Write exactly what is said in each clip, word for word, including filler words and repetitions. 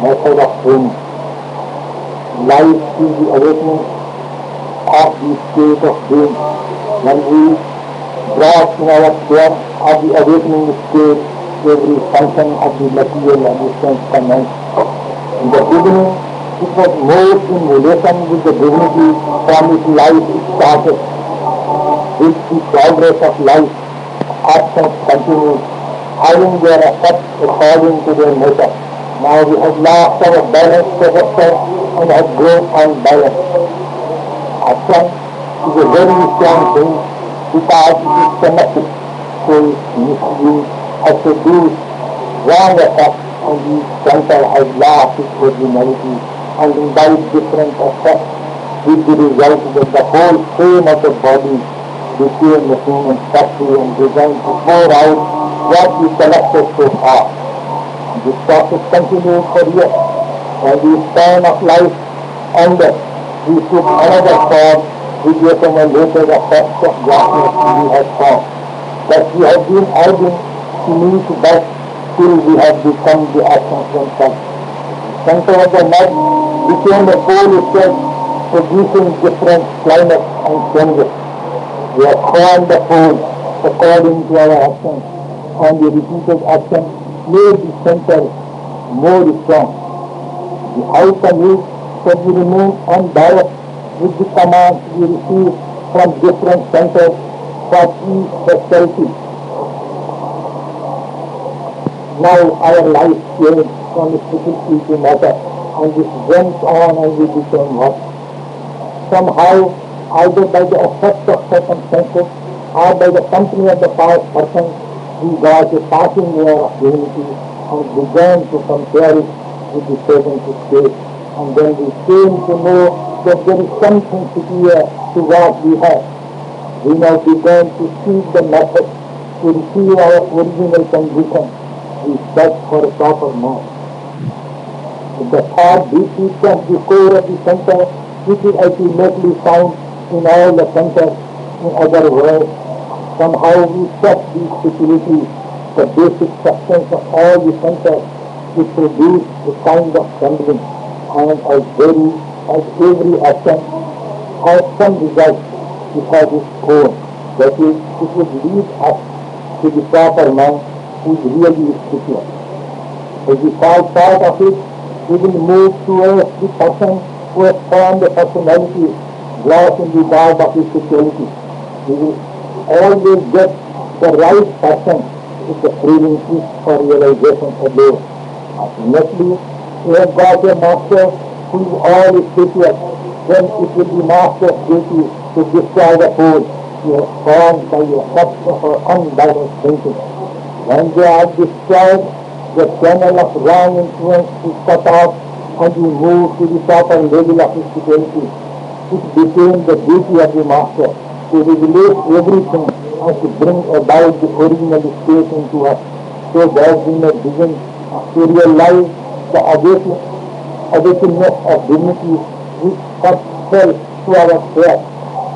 method of training. Life is the awakening of the state of being. When we brought in our care of the awakening state, every function of the material existence commenced. In the beginning, it was most in relation with the divinity from which life started. With the progress of life, actions continued, having their effects according to their nature. Now we have lost our balance character and have grown unbalanced. Action is a very strong thing because it is connected, so its misuse has produced wrong effects and the center has lost its originality and imbibed different effects, with the result that the whole frame of the body became a human factory and designed to pour out what we collected so far. This process continued for years. When the span of life ended, we took another form which accumulated effects of darkness we had found. That we had been adding to meet that till we had become the actions themselves. The center of the mud became a pole itself, producing different climates and changes. We have formed the pole according to our actions, and the repeated action made the center more strong. The outcome is that we remain unbiased with the commands we receive from different centers for each specialty. Now our life changed from specificity to matter, and this went on and we became what? Somehow, either by the effect of circumstances or by the company of the past person, we got a passing air of divinity and began to compare it with the present state. And then we came to know that there is something superior to what we have. We now began to seek the method to receive our original condition. We search for a proper mind. The thought deeply touches the core of the center, which is ultimately found in all the centers. In other words, somehow we set these facilities, the basic substance of all the centers, to produce a kind of trembling, and as very as every action has some result, it has its own. That is, it would lead us to the proper man who is really spiritual. As we fall short of it, we will move towards the person who has formed a personality lost in the dark of his spirituality. We will always get the right person with the craving for realization alone. Ultimately, we have got a master who is all spiritual. Then it will be master's duty to destroy the whole we have formed by the effect of our unbalanced thinking. When they are destroyed, the channel of wrong influence is cut off and we move to the proper level of spirituality. It became the duty of the master to regulate everything and to bring about the original state into us, so that we may begin to realize the awakening, awakeness of dignity which first fell to our prayer.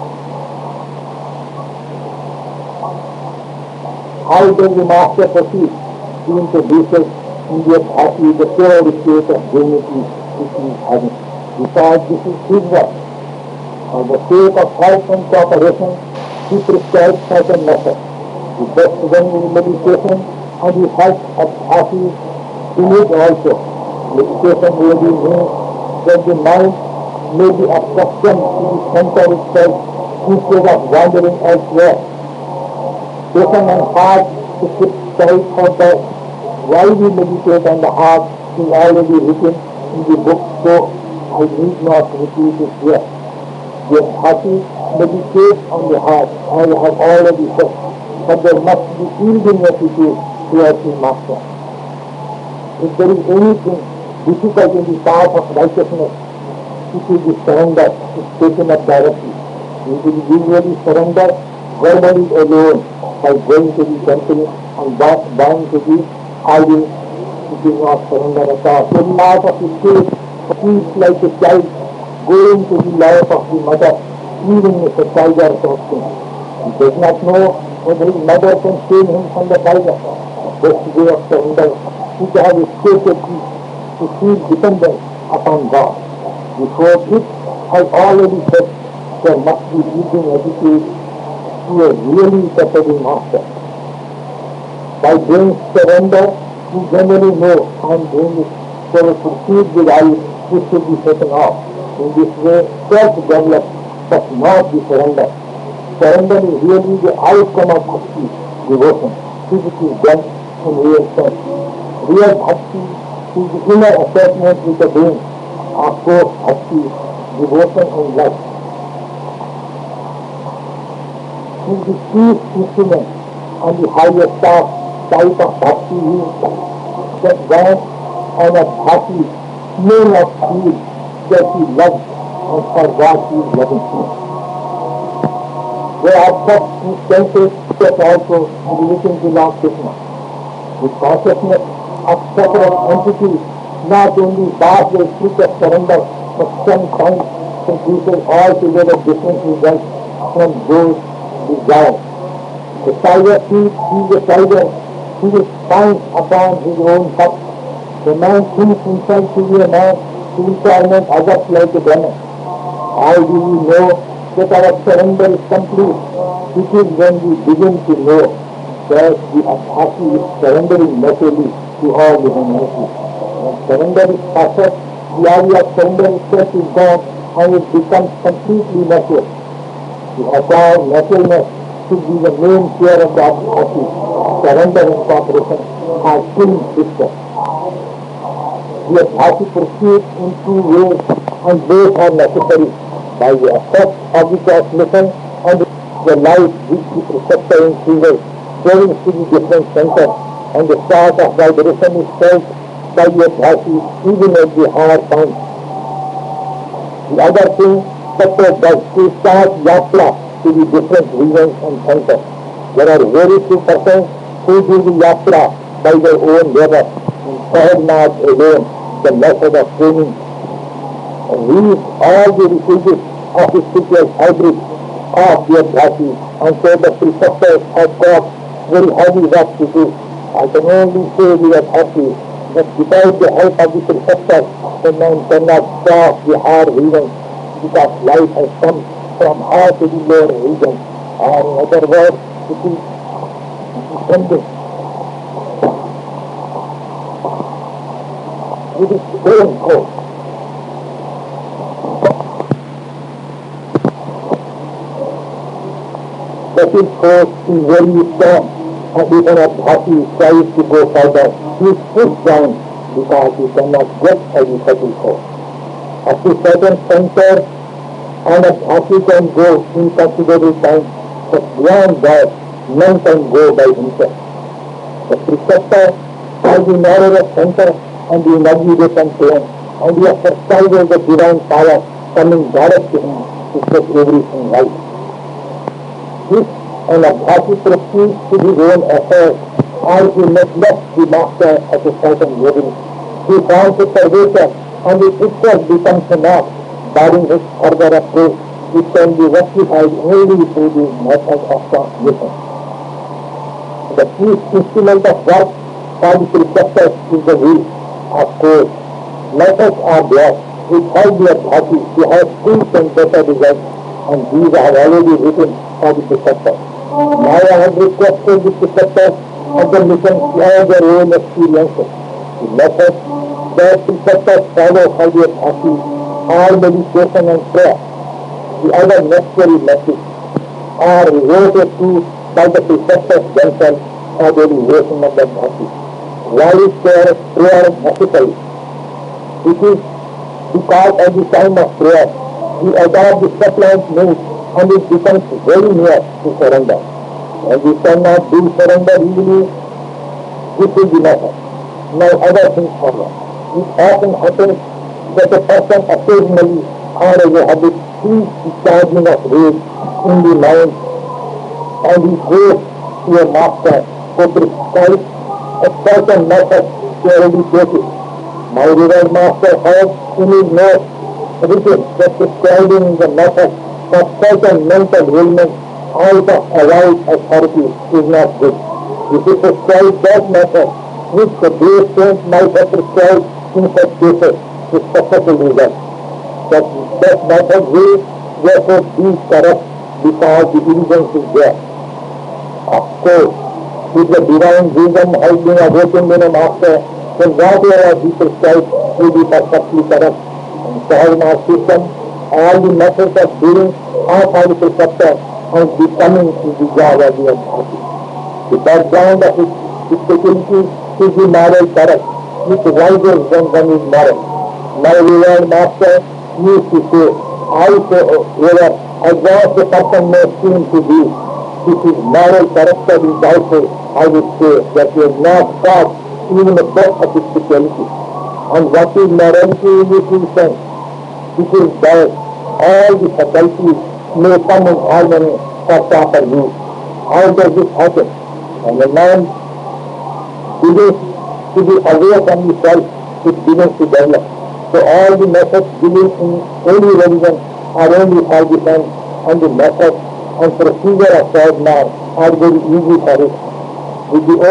How does the master proceed? He introduces in the bhakti the pure state of dignity which he is having. Because this is his work. For the sake of help and cooperation, he prescribes certain method. The best one is meditation, and he helps of bhakti in it also. Meditation really means that the mind may be accustomed to the center itself instead of wandering elsewhere. Patient and heart to keep straight for that. Why we meditate on the heart is already written in the book, so I need not repeat it here. The bhakti meditates on the heart, I have already said, but there must be yielding attitude towards the master. If there is anything difficult in the path of righteousness, it will be surrender, it's taken up directly. We will usually surrender verbally alone by going to the temple and bowing to the idol. It is not surrender at all. The life of the state feels like a child going to the life of the mother, even if a tiger talks. He does not know whether his mother can save him from the tiger. The best way of surrender is to have a sacred peace. to feel dependent upon God. Before it, I already said there must be leading attitude to a really capable master. By doing surrender, we generally know I am doing it, so we proceed with I, this should be taken off. In this way, self-develop but not the surrender. Surrender is really the outcome of bhakti, devotion, which is done in real sense. Real bhakti is the inner attachment with the being, of course bhakti, devotion and love. Is the chief instrument and the highest type of bhakti is that when an bhakti may not feel that he loves and for what he is loving him. There are such instances that also relating to Lord Krishna. The consciousness of separate entities not only bars the truth of surrender, but sometimes produces altogether different results from those desired. The tiger sees the tiger, he is fine upon his own hut. The man thinks himself to be a man, he will torment others like a demon. How do we know that our surrender is complete? It is when we begin to know that the Abhasi is surrendering naturally to all the humanity. When surrender is perfect, the idea of surrender itself is gone and it becomes completely natural. The acquired naturalness should be the main care of the Abhasi. Surrender and cooperation are twin sisters. The Abhasi proceeds in two ways and both are necessary. By the effect of the transmission and the light which the preceptor infuses, going to the different centers, and the start of vibration is felt by the Abhasi even at the higher point. The other thing sector does is start yatra to the different regions and centers. There are very few persons who do the yatra by their own labor, and third not alone, the method of training. And these all the refuges of the spiritual hybrid of the Abhasi, and so the preceptors have got very heavy work to do. I can only say the Abhasi that without the help of the preceptors, the man cannot cross the higher regions, because life has come from high to the lower regions, or in other words, it is descending. It is going course. That is course is very strong, and if an Abhasi tries to go further, he is pushed down because he cannot get a settled course. At a certain center, an Abhasi can go in considerable time, but beyond that, none can go by himself. The preceptor has the narrower center and the energy they can claim, and the exercise of the divine power coming direct to him to set everything right. If an Abhasi proceeds to his own affairs, or he neglects the master at a certain level, he finds a pervasive, and it itself becomes a knot, barring his further approach, which can be rectified only through the method of transmission. The chief instrument of work for the preceptors is the will. Of course, methods are there which help the Abhasi to have quick and better results, and these are already written for the preceptors. Now I have requested the preceptors of the mission to share their own experiences. The methods that preceptors follow for the Abhasi are meditation and prayer. The other necessary methods are resorted to by the preceptors themselves for the realization of the Abhasi. Why is prayer, prayer necessary? It is because at the time of prayer, we adopt the suppliant mood and it becomes very near to surrender. And we cannot do surrender easily, this is the matter. Now other things follow. It often happens that a person occasionally or as a habit sees the charging of rage in the mind, and he goes to a master who prescribes a certain method to eradicate it. My revered master has in his notes written that prescribing the method for certain mental ailments out of allowed authority is not good. If you prescribe that method, which the great saint might have prescribed in such cases with successful results. That, that method will therefore be correct because the evidence is there. Of course, if the divine wisdom has been awakened in a master, then whatever he prescribes will be perfectly correct. And so in our system, all the methods of doing are highly perceptive and becoming in the job of the authority. The background of his spirituality is the moral correct, which rises when one is moral. My revered master used to say, I say, whether advanced the person may seem to be, if his moral character is doubtful, I would say that he has not got even a bit of his spirituality. And what is morality in this sense? It is that all the faculties may come in harmony for proper use. How does this happen? And the man begins to be aware from himself, it begins to develop. So all the methods given in any religion are only for the end, and the method and procedure of third man are very easy for it. With the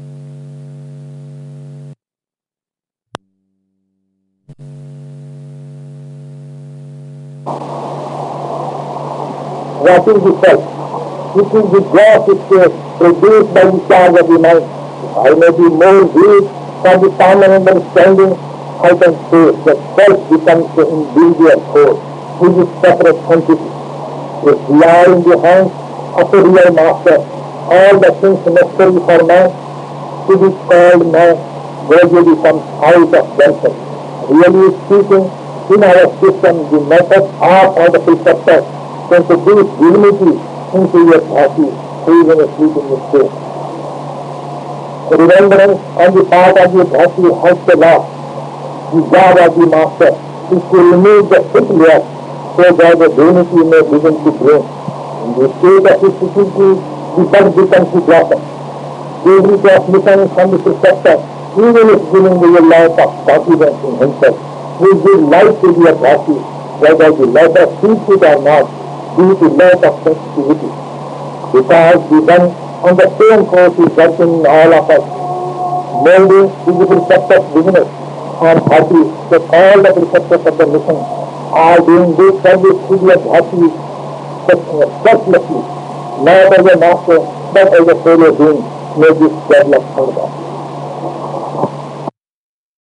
what is the self? It is the gross state produced by the charge of the mind. I may be more weak for the common understanding, I can say that self becomes the individual whole, which is separate entity. If we are in the hands of a real master, all the things necessary for man to be called man gradually comes out of themselves. Really speaking, in our system, the methods are for the preceptors to introduce divinity into your body, even asleep in your state. Remembrance on the part of your body has the law. The job of the master is to remove the thick layer so that the divinity may begin to grow. In the state of security, the bud becomes the blossom. The transmission from the preceptor, even if giving the life of confidence in himself, will give life to the body, whether the latter sees it or not, due to lack of sensitivity. Because the one on the same course is working in all of us, molding the preceptor's business. I am happy that all the preceptors of the mission are doing this service to the happy selflessly, not as a master, but as a fellow being, may this develop further.